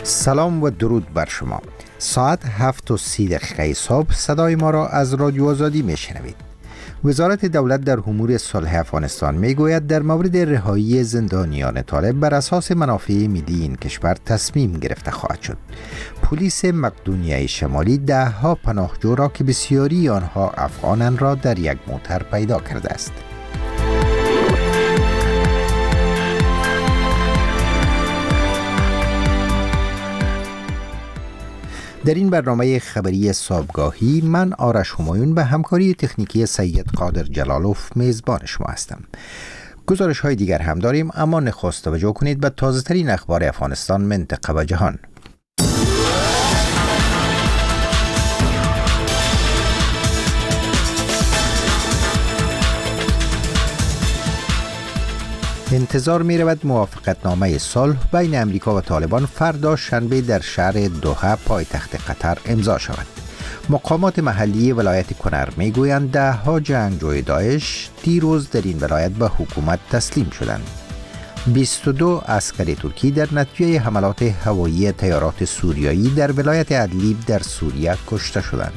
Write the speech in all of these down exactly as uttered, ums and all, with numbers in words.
سلام و درود بر شما. ساعت هفت و سی دقیقه صبح صدای ما را از رادیو آزادی می شنوید. وزارت دولت در امور صلح افغانستان می گوید در مورد رهایی زندانیان طالب بر اساس منافع ملی این کشور تصمیم گرفته خواهد شد. پلیس مقدونیه شمالی ده ها پناهجو را که بسیاری آنها افغانند را در یک موتر پیدا کرده است. در این برنامه خبری صبحگاهی من آرش همایون به همکاری تکنیکی سید قادر جلالوف میزبان شما هستم. گزارش های دیگر هم داریم، اما نخست توجه کنید به تازه ترین اخبار افغانستان، منطقه و جهان. انتظار می رود موافقتنامه صلح بین امریکا و طالبان فردا شنبه در شهر دوحه پایتخت قطر امضا شود. مقامات محلی ولایت کنر می گویند ده ها جنگجوی داعش دیروز در این ولایت به حکومت تسلیم شدند. بیست و دو عسکر ترکی در نتیجه حملات هوایی طیارات سوریایی در ولایت ادلیب در سوریه کشته شدند.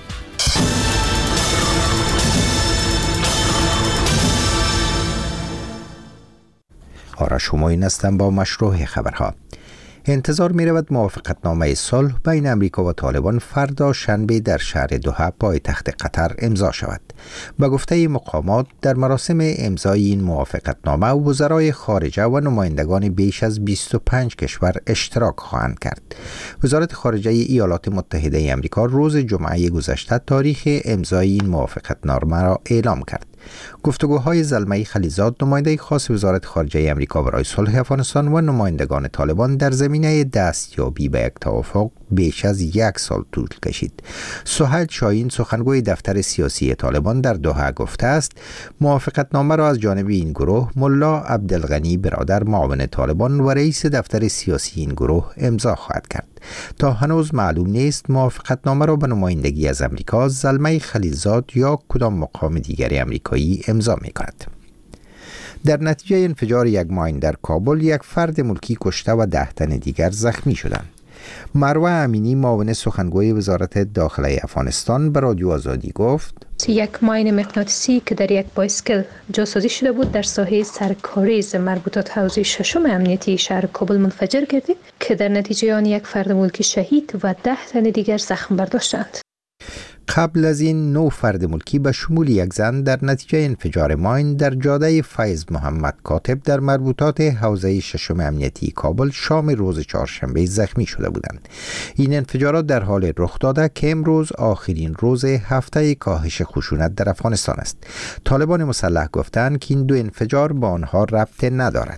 آرش همایون هستم با مشروع خبرها. انتظار می رود موافقتنامه صلح بین امریکا و طالبان فردا شنبه در شهر دوحه پایتخت قطر امضا شود. به گفته مقامات در مراسم امضای این موافقتنامه وزرای خارجه و نمایندگان بیش از بیست و پنج کشور اشتراک خواهند کرد. وزارت خارجه ایالات متحده آمریکا روز جمعه گذشته تاریخ امضای این موافقتنامه را اعلام کرد. گفتگوهای زلمه خلیزاد، نماینده خاص وزارت خارجه آمریکا برای صلح افغانستان و نمایندگان طالبان در زمینه دستیابی به یک توافق بیش از یک سال طول کشید. سهیل شاهین، سخنگوی دفتر سیاسی طالبان در دوحه گفته است موافقتنامه را از جانب این گروه ملا عبدالغنی برادر معاون طالبان و رئیس دفتر سیاسی این گروه امضا خواهد کرد. تا هنوز معلوم نیست موافقتنامه را به نمایندگی از امریکا زلمه خلیزاد یا کدام مقام دیگری امریکایی امضا می کند. در نتیجه انفجار یک ماین در کابل یک فرد ملکی کشته و ده تن دیگر زخمی شدند. مروه امینی، معاون سخنگوی وزارت داخله افغانستان، به رادیو آزادی گفت یک ماین مغناطیسی که در یک بایسکل جاسازی شده بود در ساحه سرکاریز مربوطات حوزه ششم امنیتی شهر کابل منفجر گردید که در نتیجه آن یک فرد ملکی شهید و ده تن دیگر زخم برداشتند. قبل از این نو فرد ملکی به شمول یک زن در نتیجه انفجار ماین در جاده فیض محمد کاتب در مربوطات حوزه ششم امنیتی کابل شام روز چهارشنبه زخمی شده بودند. این انفجارات در حال رخ داده که امروز آخرین روز هفته کاهش خشونت در افغانستان است. طالبان مسلح گفتند که این دو انفجار با آنها ربط ندارد.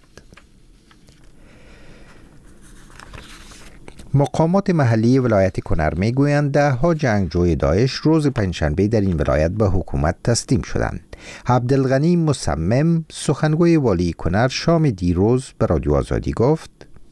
مقامات محلی ولایت کنر می گویند ده ها جنگجوی داعش روز پنجشنبه در این ولایت به حکومت تسلیم شدند. عبدالغنی مصمم، سخنگوی والی کنر، شام دیروز به رادیو آزادی گفت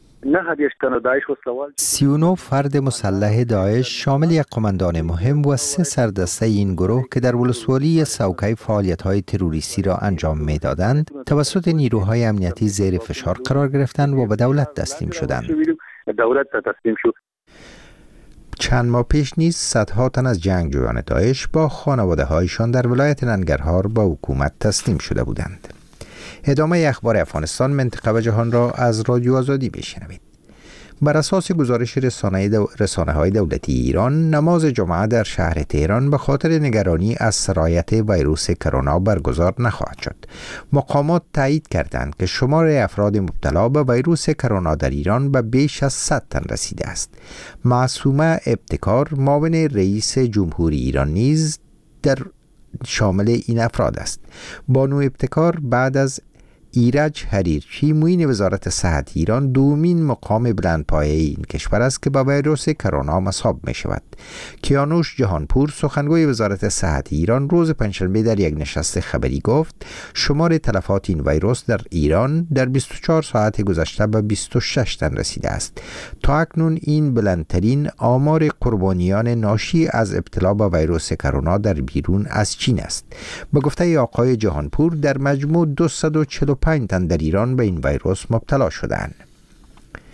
سی و نه فرد مسلح داعش شامل یک قماندان مهم و سه سردسته این گروه که در ولسوالی سوکه فعالیت‌های تروریستی را انجام می‌دادند توسط نیروهای امنیتی زیر فشار قرار گرفتند و به دولت تسلیم شدند. دولت تسلیم شد. چند ماه پیش نیز صدها تن از جنگجویان داعش با خانواده هایشان در ولایت ننگرهار با حکومت تسلیم شده بودند. ادامه اخبار افغانستان، منطقه و جهان را از رادیو آزادی بشنوید. بر اساس گزارش رسانه دو... رسانه های دولتی ایران، نماز جمعه در شهر تهران به خاطر نگرانی از سرایت ویروس کرونا برگزار نخواهد شد. مقامات تایید کردند که شمار افراد مبتلا به ویروس کرونا در ایران به بیش از صد تن رسیده است. معصومه ابتکار، معاون رئیس جمهوری ایران، نیز در شامل این افراد است. بانو ابتکار بعد از ایرج حریرچی، معین وزارت صحت ایران، دومین مقام بلندپایه این کشور است که با ویروس کرونا مصاب می شود. کیانوش جهانپور، سخنگوی وزارت صحت ایران، روز پنجشنبه در یک نشست خبری گفت شمار تلفات این ویروس در ایران در بیست و چهار ساعت گذشته به بیست و شش تن رسیده است. تا اکنون این بلندترین آمار قربانیان ناشی از ابتلا به ویروس کرونا در بیرون از چین است. به گفته آقای جهانپور، در مجموع دویست و چهل و پنج تن در ایران به این ویروس مبتلا شدند.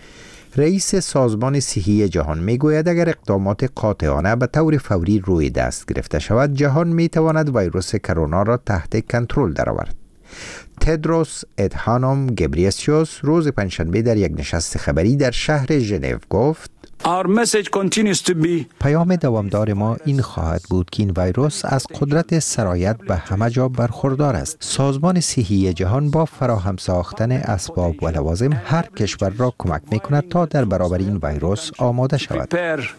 رئیس سازمان صحی جهان میگوید اگر اقدامات قاطعانه به طور فوری روی دست گرفته شود، جهان میتواند ویروس کرونا را تحت کنترل درآورد. تدروس ادهانوم گبریسیوس روز پنجشنبه در یک نشست خبری در شهر ژنو گفت: Our message continues to be پیام دوامدار ما این خواهد بود که این ویروس از قدرت سرایت به همه جا برخوردار است. سازمان صحی جهان با فراهم ساختن اسباب و لوازم هر کشور را کمک می‌کند تا در برابر این ویروس آماده شود.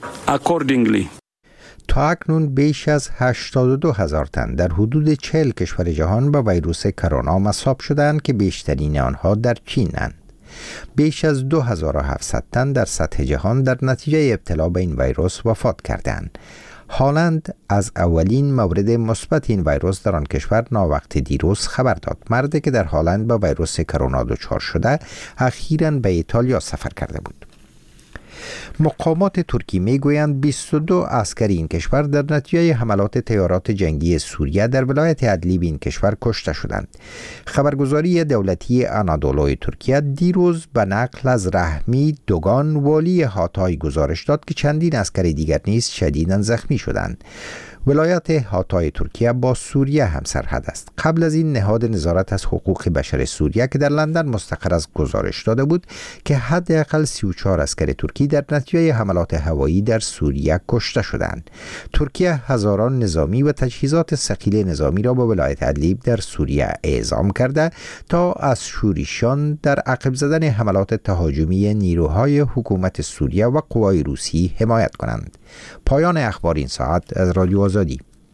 تا اکنون بیش از هشتاد و دو هزار تن در حدود چهل کشور جهان با ویروس کرونا مصاب شدند که بیشترین آنها در چینند. بیش از دو هزار و هفتصد تن در سطح جهان در نتیجه ابتلا به این ویروس وفات کردند. هلند از اولین مورد مثبت این ویروس در آن کشور ناوقت دیروز خبر داد. مردی که در هلند با ویروس کرونا دچار شده اخیراً به ایتالیا سفر کرده بود. مقامات ترکی میگویند بیست و دو عسکری این کشور در نتیجه حملات طیارات جنگی سوریه در ولایت ادلیب این کشور کشته شدند. خبرگزاری دولتی آنادولوی ترکیه دیروز به نقل از رحمی دوگان والی هاتای گزارش داد که چندین عسکر دیگر نیز شدیداً زخمی شدند. ولایت هاتای ترکیه با سوریه همسرحد است. قبل از این نهاد نظارت از حقوق بشر سوریه که در لندن مستقر است گزارش داده بود که حداقل سی و چهار عسکر ترکی در نتیجه حملات هوایی در سوریه کشته شدند. ترکیه هزاران نظامی و تجهیزات ثقیل نظامی را به ولایت ادلیب در سوریه اعزام کرده تا از شورشیان در عقب زدن حملات تهاجمی نیروهای حکومت سوریه و قوای روسی حمایت کنند. پایان اخبار این ساعت از رادیو آزادی.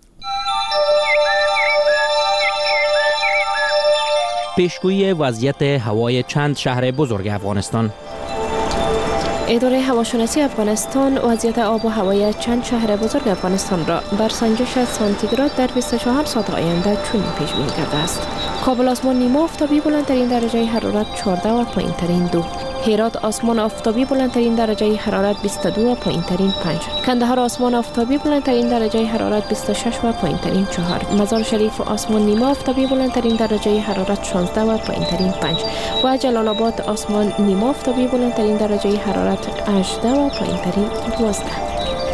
پیشگویی وضعیت هوای چند شهر بزرگ افغانستان. اداره هواشناسی افغانستان وضعیت آب و هوای چند شهر بزرگ افغانستان را بر سنجش سانتیگراد در بیست و چهار ساعت آینده چنین پیش بینی کرده است: کابل آسمان نیمه آفتابی بلندترین درجه حرارت چهارده و پایینترین دو. هرات آسمان آفتابی بلندترین درجه حرارت بیست و دو و پایینترین پنج. کندهار آسمان آفتابی بلندترین درجه حرارت بیست و شش و پایینترین چهار. مزار شریف آسمان نیمه آفتابی بلندترین درجه حرارت شانزده و پایینترین پنج. و جلال آباد آسمان نیمه آفتابی بلندترین درجه حرارت هجده و پایینترین دوازده.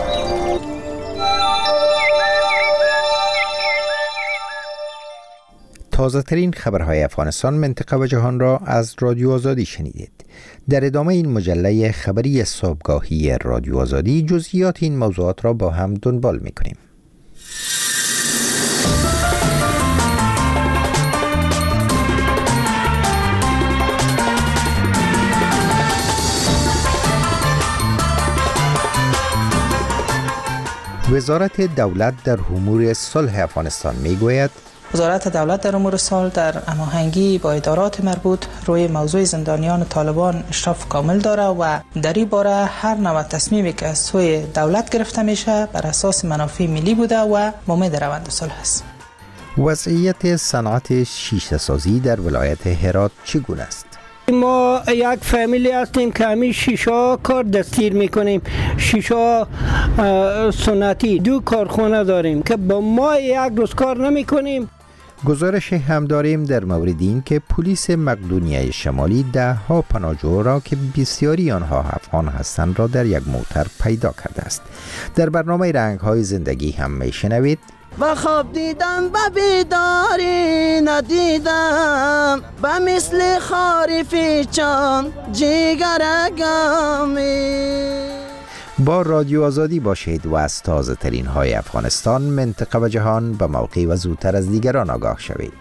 تازه ترین خبرهای افغانستان، منطقه و جهان را از رادیو آزادی شنیدید. در ادامه این مجله خبری صبحگاهی رادیو آزادی جزئیات این موضوعات را با هم دنبال می‌کنیم. وزارت دولت در امور صلح افغانستان میگوید وزارت دولت در امور صلح در هماهنگی با ادارات مربوط روی موضوع زندانیان طالبان اشراف کامل داره و در این باره هر نوع تصمیمی که از سوی دولت گرفته میشه بر اساس منافع ملی بوده و امید روند صلح است. وضعیت صنعت شیشه سازی در ولایت هرات چگونه است؟ ما یک فامیلی هستیم که همین شیشه کار دستگیر میکنیم. شیشه سنتی دو کارخانه داریم که با ما یک روز کار نمیکنیم. گزارش هم داریم در مورد این که پلیس مقدونیه شمالی ده ها پناهجو را که بسیاری آنها افغان هستند را در یک موتر پیدا کرده است. در برنامه رنگ های زندگی هم میشنوید: و خواب دیدم و بیداری ندیدم و مثل خاری فیچان جیگر گامی. با رادیو آزادی باشید و از تازه ترین های افغانستان، منطقه و جهان به موقع و زودتر از دیگران آگاه شوید.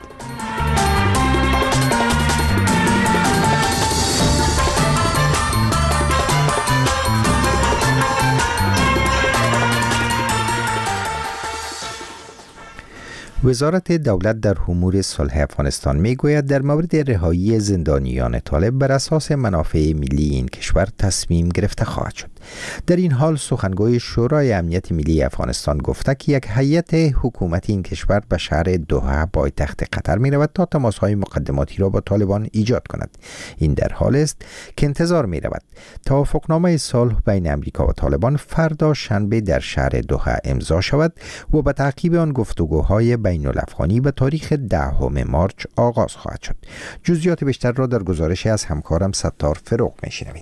وزارت دولت در امور صلح افغانستان میگوید در مورد رهایی زندانیان طالب بر اساس منافع ملی این کشور تصمیم گرفته خواهد شد. در این حال سخنگوی شورای امنیت ملی افغانستان گفته که یک هیئت حکومتی این کشور به شهر دوحه پایتخت قطر می رود تا تماس‌های مقدماتی را با طالبان ایجاد کند. این در حال است که انتظار می رود توافقنامه صلح بین امریکا و طالبان فردا شنبه در شهر دوحه امضا شود و به تعقیب آن گفتگوهای بین الافغانی به تاریخ دهم مارس آغاز خواهد شد. جزئیات بیشتر را در گزارش از همکارم ستار فروغ می‌شنوید.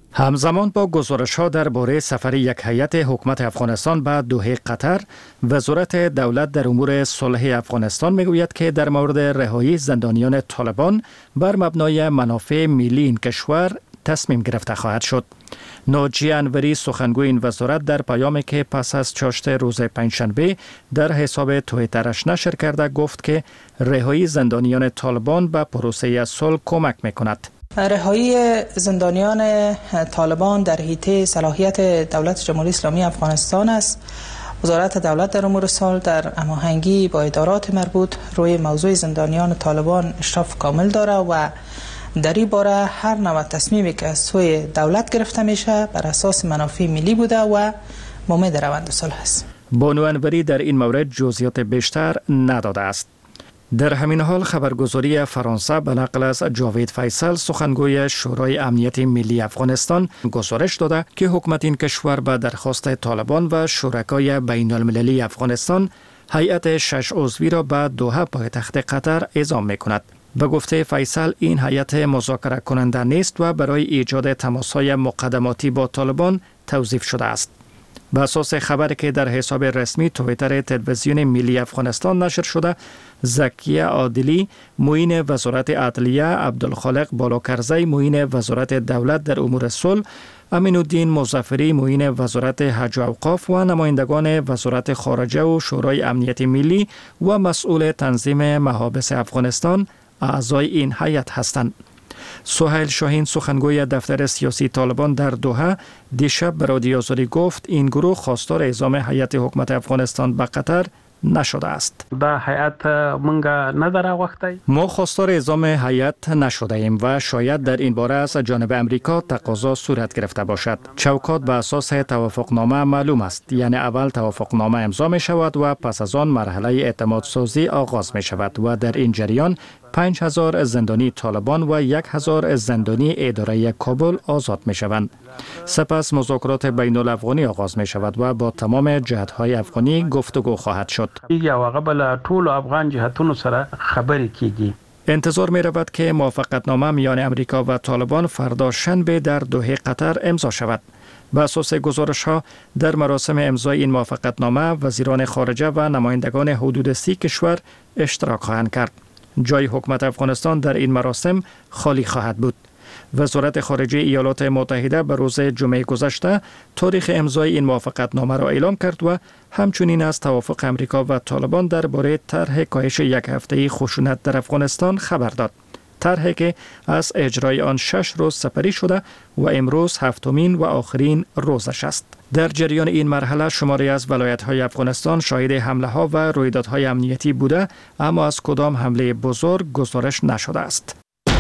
همزمان با گزارش‌ها درباره سفر یک هیئت حکومت افغانستان به دوحه قطر، وزارت دولت در امور صلح افغانستان میگوید که در مورد رهایی زندانیان طالبان بر مبنای منافع ملی این کشور تصمیم گرفته خواهد شد. ناجی انوری سخنگوی این وزارت در پیامی که پس از چاشت روز پنجشنبه در حساب توییترش نشر کرده گفت که رهایی زندانیان طالبان به پروسه صلح کمک میکند. رهایی زندانیان طالبان در حیطه صلاحیت دولت جمهوری اسلامی افغانستان است. وزارت دولت در امور صلح در هماهنگی با ادارات مربوط روی موضوع زندانیان طالبان اشراف کامل داره و در این باره هر نوع تصمیمی که از سوی دولت گرفته میشه بر اساس منافع ملی بوده و امید روند صلح است. بانو انوری در این مورد جزئیات بیشتر نداده است. در همین حال خبرگزاری فرانسه به نقل از جاوید فیصل سخنگوی شورای امنیت ملی افغانستان گزارش داده که حکومت این کشور به درخواست طالبان و شرکای بین المللی افغانستان هیئت شش عضوی را به دوحه پایتخت قطر اعزام می کند. به گفته فیصل این هیئت مذاکره کننده نیست و برای ایجاد تماس‌های مقدماتی با طالبان توظیف شده است. به اساس خبری که در حساب رسمی توییتر تلویزیون ملی افغانستان نشر شده، زکیه عادلی معین وزارت عدلیه، عبدالخالق بالاکرزی معین وزارت دولت در امور صلح، امین الدین مظفری معین وزارت حج و اوقاف و نمایندگان وزارت خارجه و شورای امنیت ملی و مسئول تنظیم محابس افغانستان اعضای این هیئت هستند. سهیل شاهین سخنگوی دفتر سیاسی طالبان در دوحه دیشب به رادیو آزادی گفت این گروه خواستار اعزام هیئت حکومت افغانستان به قطر نشده است. دا هیئت منگا نداره وقتی ما خواستار اعزام هیئت نشده ایم و شاید در این باره از جانب امریکا تقاضا صورت گرفته باشد. چوکات به اساس توافقنامه معلوم است، یعنی اول توافقنامه امضا می شود و پس از آن مرحله اعتماد سازی آغاز می شود و در این جریان پنج هزار زندانی طالبان و یک هزار زندانی اداره کابل آزاد می شوند. سپس مذاکرات بین الافغانی آغاز می شود و با تمام جهت‌های افغانی گفتگو خواهد شد. یا قبل طول افغان جهتونو سره خبری کیږي. انتظار می رود که موافقتنامه میان امریکا و طالبان فردا شنبه در دوحه قطر امضا شود. به اساس گزارش ها در مراسم امضای این موافقتنامه وزیران خارجه و نمایندگان حدود سی کشور اشتراک خواهند کرد. جای حکومت افغانستان در این مراسم خالی خواهد بود. وزارت خارجه ایالات متحده به روز جمعه گذشته تاریخ امضای این موافقتنامه را اعلام کرد و همچنین از توافق امریکا و طالبان درباره طرح کاهش یک هفته‌ای خشونت در افغانستان خبر داد. طرحی که از اجرای آن شش روز سپری شده و امروز هفتمین و آخرین روزش است. در جریان این مرحله شماری از ولایت‌های افغانستان شاهد حمله‌ها و رویدادهای امنیتی بوده، اما از کدام حمله بزرگ گزارش نشده است.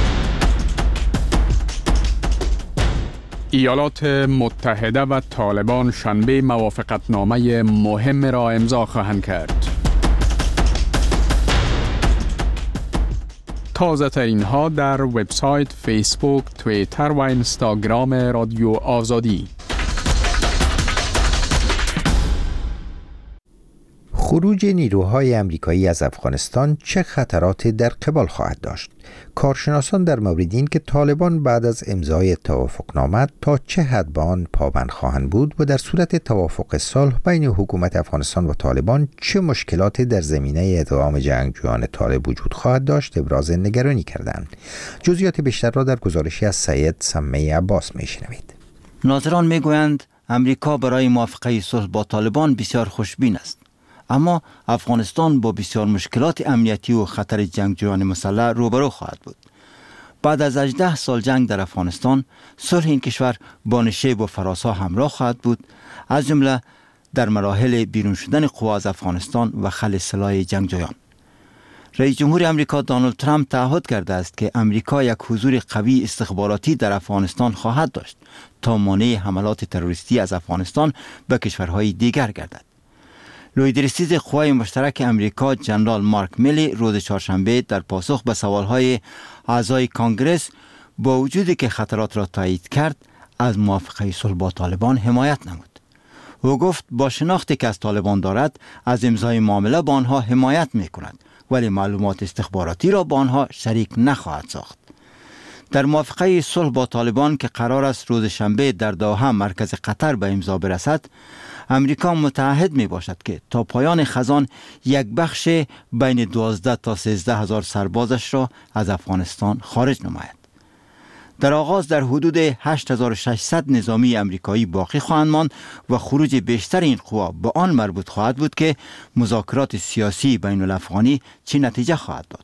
ایالات متحده و طالبان شنبه موافقتنامه مهم را امضا خواهند کرد. تازه ترین ها در وبسایت، فیسبوک، توییتر و اینستاگرام رادیو آزادی. خروج نیروهای امریکایی از افغانستان چه خطراتی در قبال خواهد داشت؟ کارشناسان در مورد این که طالبان بعد از امضای توافقنامه تا چه حد به آن پابند خواهند بود و در صورت توافق صلح بین حکومت افغانستان و طالبان چه مشکلاتی در زمینه ادغام جنگجویان طالب وجود خواهد داشت ابراز نگرانی کردند. جزئیات بیشتر را در گزارشی از سید سمه عباس میشنوید. ناظران میگویند امریکا برای موافقه صلح با طالبان بسیار خوشبین است، اما افغانستان با بسیار مشکلات امنیتی و خطر جنگجویان مسلح روبرو خواهد بود. بعد از هجده سال جنگ در افغانستان، صلح این کشور با نشیب و فراسا همراه خواهد بود، از جمله در مراحل بیرون شدن قوا از افغانستان و خلع سلاح جنگجویان. رئیس جمهور امریکا دونالد ترامپ تعهد کرده است که امریکا یک حضور قوی استخباراتی در افغانستان خواهد داشت تا مانع حملات تروریستی از افغانستان به کشورهای دیگر گردد. لوید رئیس قوای مشترک امریکا جنرال مارک میلی روز چهارشنبه در پاسخ به سوالهای اعضای کانگرس با وجودی که خطرات را تایید کرد از موافقه صلح با طالبان حمایت نمود. او گفت با شناختی که از طالبان دارد از امضای معامله با آنها حمایت می کند، ولی معلومات استخباراتی را با آنها شریک نخواهد ساخت. در موافقه صلح با طالبان که قرار است روز شنبه در دوحه مرکز قطر به امضا برسد، امریکا متعهد می باشد که تا پایان خزان یک بخش بین دوازده تا سیزده هزار سربازش را از افغانستان خارج نماید. در آغاز در حدود هشت هزار و ششصد نظامی امریکایی باقی خواهند ماند و خروج بیشتر این قوا به آن مربوط خواهد بود که مذاکرات سیاسی بین الافغانی چه نتیجه خواهد داد.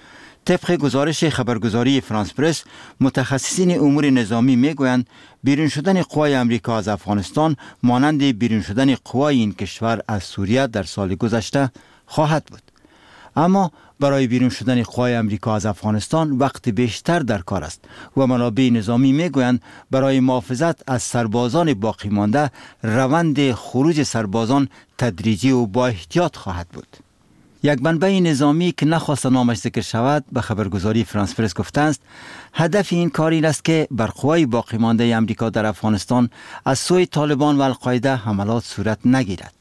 طبق گزارش خبرگزاری فرانس پرس، متخصصین امور نظامی میگویند بیرون شدن قوای امریکا از افغانستان مانند بیرون شدن قوای این کشور از سوریه در سال گذشته خواهد بود. اما برای بیرون شدن قوای امریکا از افغانستان وقت بیشتر در کار است و منابع نظامی میگویند برای محافظت از سربازان باقی مانده روند خروج سربازان تدریجی و با احتیاط خواهد بود. یک منبع نظامی که نخواست نامش ذکر شود به خبرگزاری فرانس پرس گفته است هدف این کار این است که بر قوای باقی مانده امریکا در افغانستان از سوی طالبان و القاعده حملات صورت نگیرد.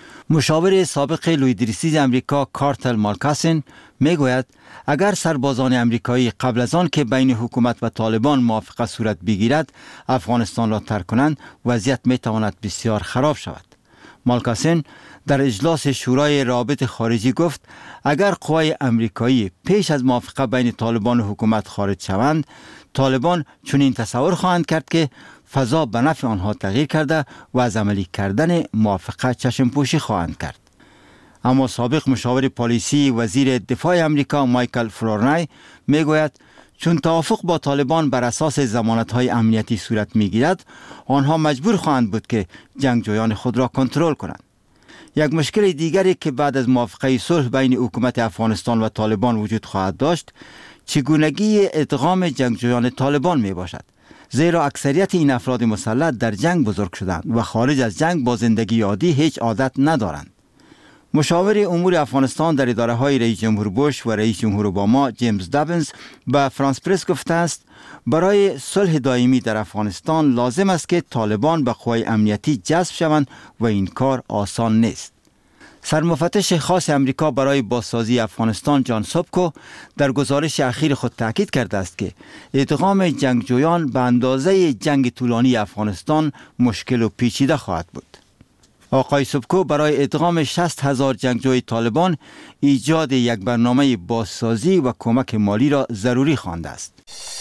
مشاور سابق لویدریسیز امریکا کارتل مالکاسن میگوید اگر سربازان امریکایی قبل از آن که بین حکومت و طالبان موافقه صورت بگیرد افغانستان را ترک کنند وضعیت میتواند بسیار خراب شود. مالکاسن در اجلاس شورای روابط خارجی گفت اگر قوای امریکایی پیش از موافقه بین طالبان و حکومت خارج شوند، طالبان چنین تصور خواهند کرد که فضا به نفع آنها تغییر کرده و از عملی کردن موافقه چشم پوشی خواهند کرد. اما سابق مشاور پالیسی وزیر دفاع امریکا مایکل فلورنای میگوید چون توافق با طالبان بر اساس ضمانت‌های امنیتی صورت میگیرد، آنها مجبور خواهند بود که جنگجویان خود را کنترل کنند. یک مشکل دیگری که بعد از موافقه صلح بین حکومت افغانستان و طالبان وجود خواهد داشت، چگونگی ادغام جنگجویان طالبان می باشد. زیرا اکثریت این افراد مسلح در جنگ بزرگ شدند و خارج از جنگ با زندگی عادی هیچ عادت ندارند. مشاور امور افغانستان در اداره های رئیس جمهور بوش و رئیس جمهور اوباما جیمز دابنز به فرانس پرس گفته است برای صلح دائمی در افغانستان لازم است که طالبان به قوای امنیتی جذب شوند و این کار آسان نیست. سرمفتش خاص امریکا برای بازسازی افغانستان جان سوبکو در گزارش اخیر خود تاکید کرده است که ادغام جنگجویان به اندازه جنگ طولانی افغانستان مشکل و پیچیده خواهد بود. آقای سوبکو برای ادغام شصت هزار جنگجوی طالبان ایجاد یک برنامه بازسازی و کمک مالی را ضروری خوانده است.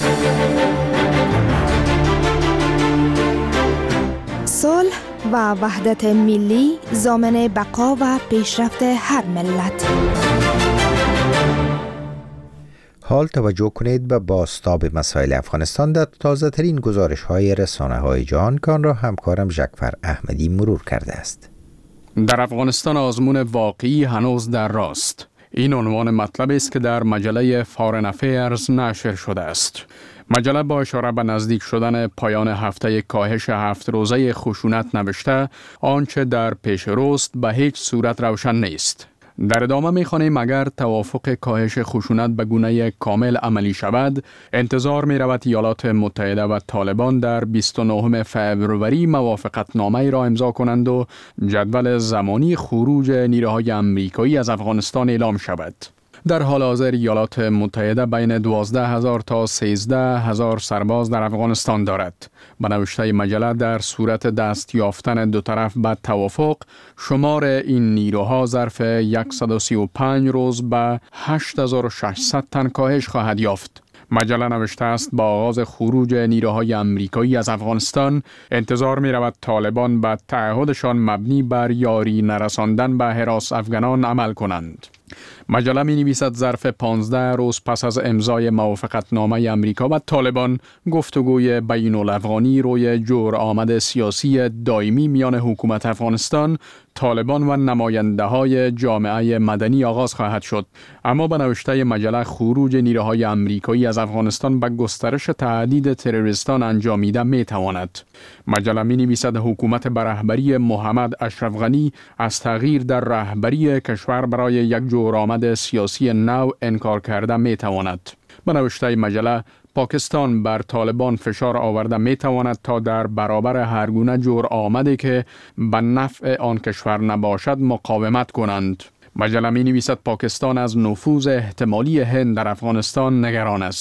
صلح و وحدت ملی ضامن بقا و پیشرفت هر ملت. حال توجه کنید به بازتاب مسائل افغانستان در تازه ترین گزارش های رسانه های جهان که آن را همکارم ژکفر احمدی مرور کرده است. در افغانستان آزمون واقعی هنوز در راست. این عنوان مطلبی است که در مجله فارن افیرز نشر شده است. مجله با اشاره به نزدیک شدن پایان هفته کاهش هفت روزه خشونت نوشته آنچه در پیش روست به هیچ صورت روشن نیست. در ادامه می‌خوانیم اگر توافق کاهش خشونت به گونه کامل عملی شود، انتظار می‌رود ایالات متحده و طالبان در بیست و نهم فوریه موافقتنامه را امضا کنند و جدول زمانی خروج نیروهای آمریکایی از افغانستان اعلام شود. در حال حاضر ایالات متحده بین دوازده هزار تا سیزده هزار سرباز در افغانستان دارد. به نوشته مجله در صورت دست یافتن دو طرف به توافق، شمار این نیروها ظرف صد و سی و پنج روز به هشت هزار و ششصد تن کاهش خواهد یافت. مجله نوشته است با آغاز خروج نیروهای آمریکایی از افغانستان انتظار می رود طالبان به تعهدشان مبنی بر یاری نرساندن به هراس افغانان عمل کنند. مجله می نویسد ظرف پانزده روز پس از امضای موافقتنامه امریکا و طالبان گفتگوی بین الافغانی روی جور آمد سیاسی دائمی میان حکومت افغانستان، طالبان و نماینده های جامعه مدنی آغاز خواهد شد. اما به نوشته مجله خروج نیروهای آمریکایی از افغانستان به گسترش تهدید تروریستان انجامیده می تواند. مجله می نویسد حکومت به رهبری محمد اشرف غنی از تغییر در رهبری کشور برای یک جور آمد سیاسی نو انکار کرده می تواند. به نوشته مجله پاکستان بر طالبان فشار آورده می تواند تا در برابر هر گونه جور آمدی که به نفع آن کشور نباشد مقاومت کنند. مجله می نویسد پاکستان از نفوذ احتمالی هند در افغانستان نگران است.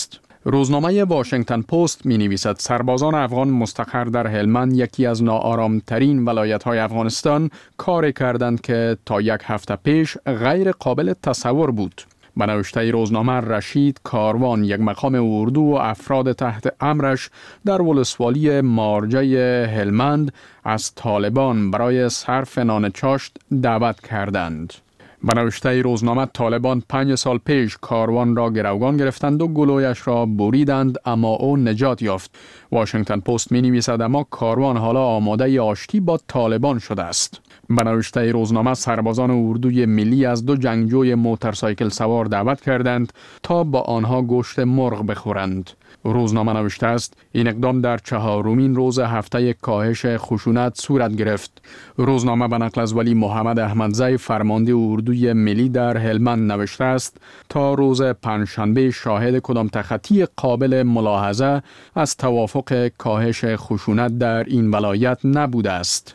روزنامه واشنگتن پست می نویسد سربازان افغان مستقر در هلمند یکی از ناآرامترین ولایت‌های افغانستان کار کردند که تا یک هفته پیش غیر قابل تصور بود. به نوشته روزنامه رشید کاروان یک مقام اردو و افراد تحت امرش در ولسوالی مارجه هلمند از طالبان برای صرف نان چاشت دعوت کردند. به نوشته روزنامه طالبان پنج سال پیش کاروان را گروگان گرفتند و گلویش را بریدند اما او نجات یافت. واشنگتن پست می نویسد اما کاروان حالا آماده آشتی با طالبان شده است. به نوشته روزنامه سربازان اردوی ملی از دو جنگجوی موتورسایکل سوار دعوت کردند تا با آنها گوشت مرغ بخورند. روزنامه نوشته است این اقدام در چهارمین روز هفته کاهش خشونت صورت گرفت. روزنامه به نقل از ولی محمد احمدزی فرمانده اردوی ملی در هلمند نوشته است تا روز پنجشنبه شاهد کدام تخطی قابل ملاحظه از توافق کاهش خشونت در این ولایت نبوده است.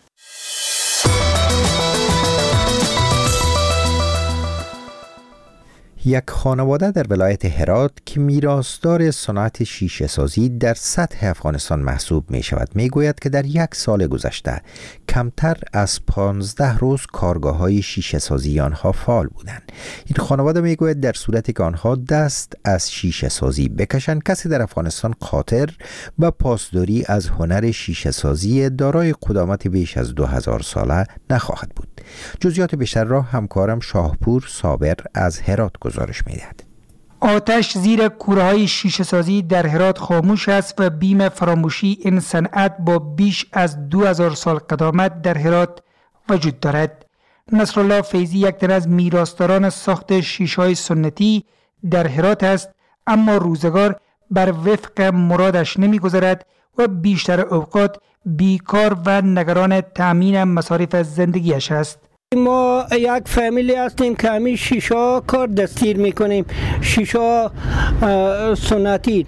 یک خانواده در ولایت هرات که میراثدار صنعت شیشه سازی در سطح افغانستان محسوب می شود می گوید که در یک سال گذشته کمتر از پانزده روز کارگاه های شیشه سازی آنها فعال بودند. این خانواده می گوید در صورتی که آنها دست از شیشه سازی بکشند کسی در افغانستان قاطر و پاسداری از هنر شیشه سازی دارای قدامت بیش از دو هزار ساله نخواهد بود. جزئیات بیشتر را همکارم شاهپور صابر از هرات گزارش می‌دهد. آتش زیر کوره‌های شیشه سازی در هرات خاموش است و بیم فراموشی این صنعت با بیش از دو هزار سال قدامت در هرات وجود دارد. نصرالله فیضی یک تن از میراثداران ساخت شیشه‌های سنتی در هرات است، اما روزگار بر وفق مرادش نمی‌گذرد و بیشتر اوقات بیکار و نگران تأمین مصارف زندگیش است. ما یک فامیلی هستیم که همین شیشه کار دستیر میکنیم، شیشه سنتی.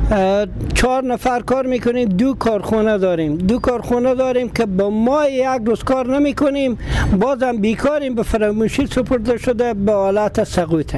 چهار نفر کار میکنیم، دو کارخانه داریم دو کارخانه داریم که با ما یک روز کار نمیکنیم، بازم بیکاریم، به فراموشی سپرده شده به حالت سقوطه.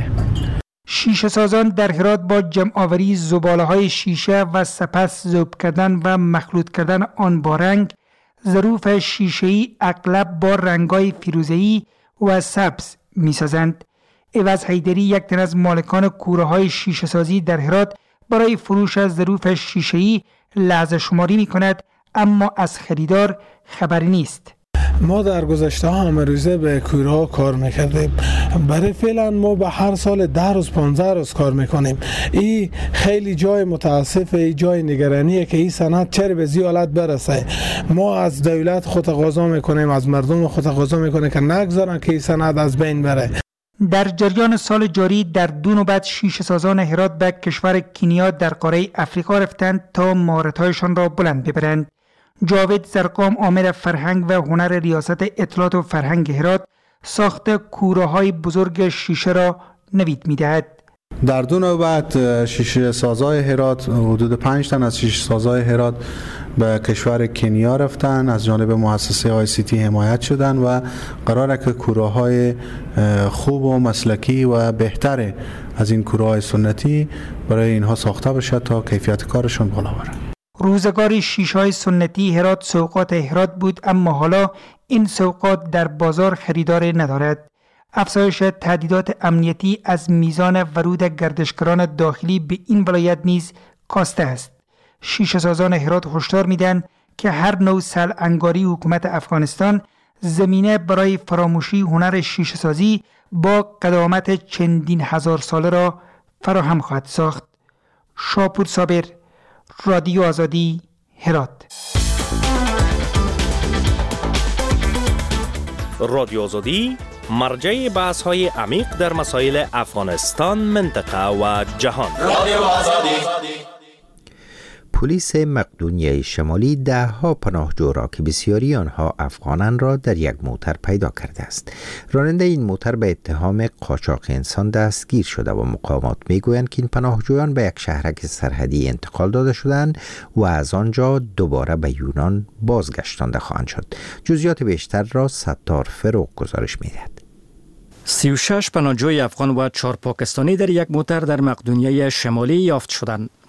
شیشه سازان در هرات با جمع آوری زباله های شیشه و سپس ذوب کردن و مخلوط کردن آن با رنگ، ظروف شیشه‌ای اغلب با رنگ‌های فیروزه‌ای و سبز می‌سازند. عوض حیدری یک تن از مالکان کوره‌های شیشه سازی در هرات برای فروش از ظروف شیشه‌ای لحظه شماری می‌کند، اما از خریدار خبری نیست. ما در گذشته همه روزه به کوره ها کار میکردیم. برای فعلا ما به هر سال ده روز پانزده روز کار میکنیم. این خیلی جای متاسفه، این جای نگرانیه که این صنعت چرا به این حالت برسه. ما از دولت خود تقاضا میکنیم، از مردم خود تقاضا میکنیم که نگذارن که این صنعت از بین بره. در جریان سال جاری در دو نوبت شیشه سازان هرات به کشور کنیا در قاره افریقا رفتند تا مهارت‌هایشان را بلند ببرند. جاوید زرقام عامل فرهنگ و هنر ریاست اطلاعات و فرهنگ هرات ساخت کوره‌های بزرگ شیشه را نوید می‌دهد. در دو نوبت شیشه سازای هرات حدود پنج تن از شیشه سازای هرات به کشور کنیا رفتن، از جانب مؤسسه آی سی تی حمایت شدن و قراره که کوره‌های خوب و مسلکی و بهتر از این کوره‌های سنتی برای اینها ساخته بشه تا کیفیت کارشون بالا بره. روزگاری شیشه‌های سنتی هرات سوقات هرات بود، اما حالا این سوقات در بازار خریدار ندارد. افزایش تهدیدات امنیتی از میزان ورود گردشگران داخلی به این ولایت نیز کاسته است. شیشه سازان هرات هشدار میدن که هر نوع سلعنگاری حکومت افغانستان زمینه برای فراموشی هنر شیشه سازی با قدامت چندین هزار ساله را فراهم خواهد ساخت. شاپور صابر، رادیو آزادی، هرات. رادیو آزادی مرجع بحث های عمیق در مسائل افغانستان، منطقه و جهان. رادیو آزادی. پلیس مقدونیه شمالی ده ها پناهجو را که بسیاری آنها افغانان را در یک موتر پیدا کرده است. راننده این موتر به اتهام قاچاق انسان دستگیر شده و مقامات میگویند که این پناهجویان به یک شهرک سرحدی انتقال داده شدند و از آنجا دوباره به یونان بازگشتانده خواهند شد. جزئیات بیشتر را ستار فروغ گزارش میدهد. سی و شش پناهجوی افغان و چهار پاکستانی در یک موتر در مقدونیه شمالی یافت شدند.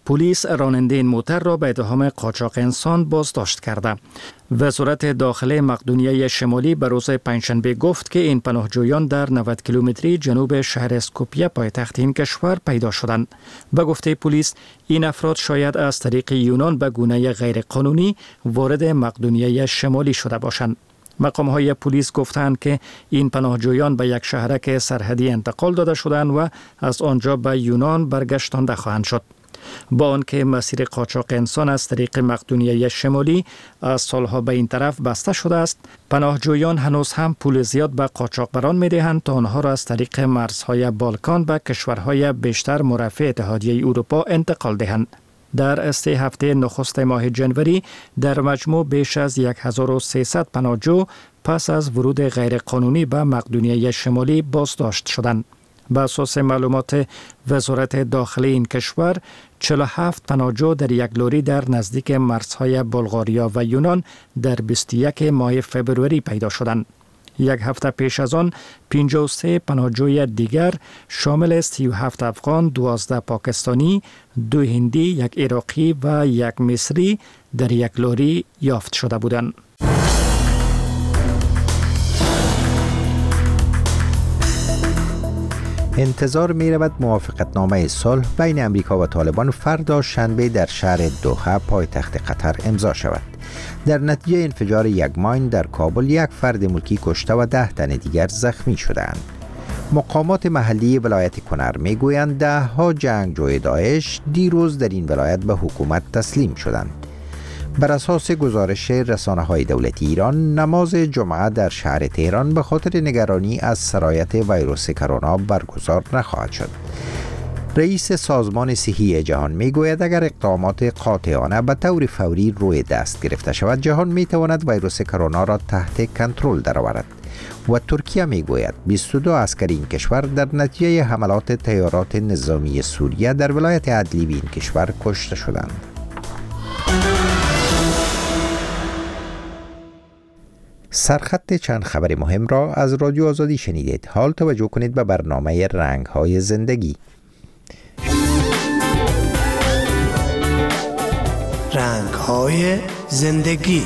پلیس راننده این موتر را به اتهام قاچاق انسان بازداشت کرده. وزارت داخله مقدونیه شمالی به روز پنجشنبه گفت که این پناهجویان در نود کیلومتری جنوب شهر اسکوپیه پایتخت این کشور پیدا شدند. به گفته پلیس این افراد شاید از طریق یونان به گونه غیرقانونی وارد مقدونیه شمالی شده باشند. مقام های پلیس گفتند که این پناهجویان به یک شهرک سرحدی انتقال داده شدند و از آنجا به یونان برگشتانده خواهند شد. با آنکه مسیر قاچاق انسان از طریق مقدونیه شمالی از سالها به این طرف بسته شده است، پناهجویان هنوز هم پول زیاد به قاچاقبران می‌دهند تا آنها را از طریق مرزهای بالکان به کشورهای بیشتر مرافع اتحادیه اروپا انتقال دهند. در سه هفته نخست ماه جنوری در مجموع بیش از هزار و سیصد پناهجو پس از ورود غیرقانونی به مقدونیه شمالی بازداشت شدند. بر اساس معلومات وزارت داخلی این کشور، چهل و هفت پناهجو در یک لوری در نزدیک مرزهای بلغاریا و یونان در بیست و یک ماه فبروری پیدا شدند. یک هفته پیش از آن پنجاه و سه پناهجوی دیگر شامل سی و هفت افغان، دوازده پاکستانی، دو هندی، یک عراقی و یک مصری در یک لوری یافت شده بودند. انتظار می رود موافقتنامه صلح بین امریکا و طالبان فردا شنبه در شهر دوحه پایتخت قطر امضا شود. در نتیجه انفجار یک ماین در کابل یک فرد ملکی کشته و ده تن دیگر زخمی شدند. مقامات محلی ولایت کنر می گویند ده ها جنگجوی داعش دیروز در این ولایت به حکومت تسلیم شدند. بر اساس گزارش رسانه‌های دولتی ایران، نماز جمعه در شهر تهران به خاطر نگرانی از سرایت ویروس کرونا برگزار نخواهد شد. رئیس سازمان صحی جهان می گوید اگر اقدامات قاطعانه به طور فوری روی دست گرفته شود، جهان می تواند ویروس کرونا را تحت کنترل درآورد. و ترکیه می گوید بیست و دو عسکر این کشور در نتیجه حملات طیارات نظامی سوریه در ولایت ادلیب این کشور کشته شدند. سرخط چند خبر مهم را از رادیو آزادی شنیدید. حال توجه کنید به برنامه رنگ های زندگی. رنگ های زندگی.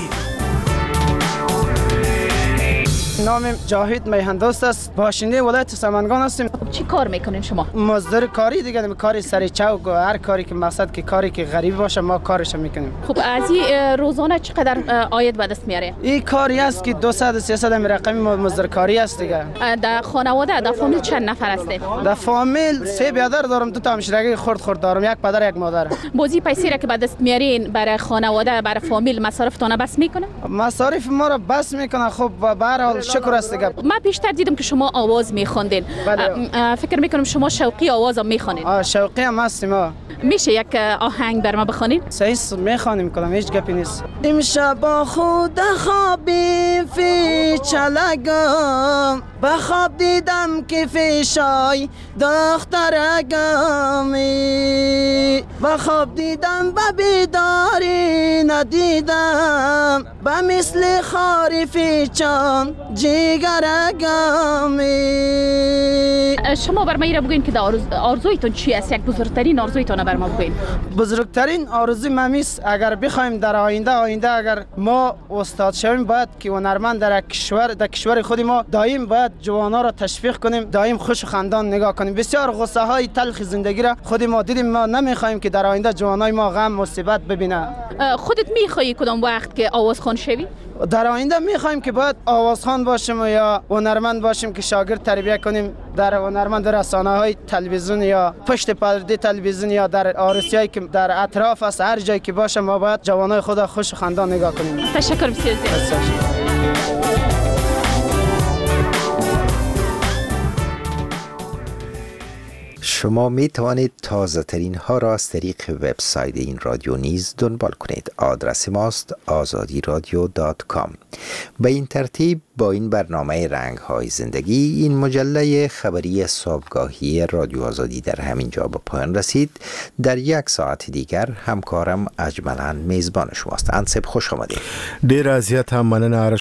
نام جاوید میهندوست است، باشنده ولایت سمنگان هستیم. چی کار میکنین شما؟ مزدور کاری دیگه، کاری سر چوک و هر کاری که مقصد که کاری که غریب باشه ما کارش میکنیم. خب از این روزانه چقدر عاید به دست میاره؟ این کاری است که دویست سیصد رقم مزدور کاری است دیگه. در خانواده در فامیل چند نفر هستی؟ در فامیل سه برادر دارم، دو تا همشیرگی خرد خرد دارم، یک پدر یک مادر. بازی پیسی را که به دست میارین برای خانواده برای فامیل مصارفتونه بس میکنه؟ مصارف ما را بس میکنه. خب به هر حال شکر است دیگه. من بیشتر دیدم که شما آواز میخوندین. فکر میکنم شما شوقی آواز هم میخوانید. آه شوقی هم هستیم. ما میشه یک آهنگ بر ما بخوانید؟ صحیح میخوانیم کدام هیچ گپی نیست. امشب با خود خوابی فی چلگم، بخواب دیدم که فیشای دخترگمی، بخواب دیدم به بیداری ندیدم، به مثل خاری فیچان جیگرگمی. شما بر ما ایره بگوین که آرزویتون چی است؟ یک بزرگترین آرزویتون بر ما بگوین. بزرگترین آرزوی ممیست اگر بخوایم در آینده آینده اگر ما استاد شویم، باید که هنرمند در کشور در کشور خود ما دائم باید جوانا را تشویق کنیم، دائم خوش و خندان نگاه کنیم. بسیار غصه های تلخ زندگی را خود ما دیدیم، ما نمیخوایم که در آینده جوانای ما غم مصیبت ببینه. خودت میخوایی کدام وقت که آوازخوان شوی؟ در آینده میخوایم که باید آوازخوان باشیم یا هنرمند باشیم که شاگرد تربیت کنیم در هنرمند رسانه های تلویزیون یا پشت پرده تلویزیون یا در عروسیایی که در اطراف است، هر جایی که باشه ما باید جوانای خود خوش و خندان نگاه کنیم. تشکر بسیار زیاد. شما می توانید تازه ترین ها را از طریق وبسایت این رادیو نیز دنبال کنید. آدرس ماست آزادی رادیو دات کام. به این ترتیب با این برنامه رنگ های زندگی این مجله خبری صبحگاهی رادیو آزادی در همین جا به پایان رسید. در یک ساعت دیگر همکارم اجملاً میزبان شماست. انصب خوش آمدید. دیر اذیت هم مننه.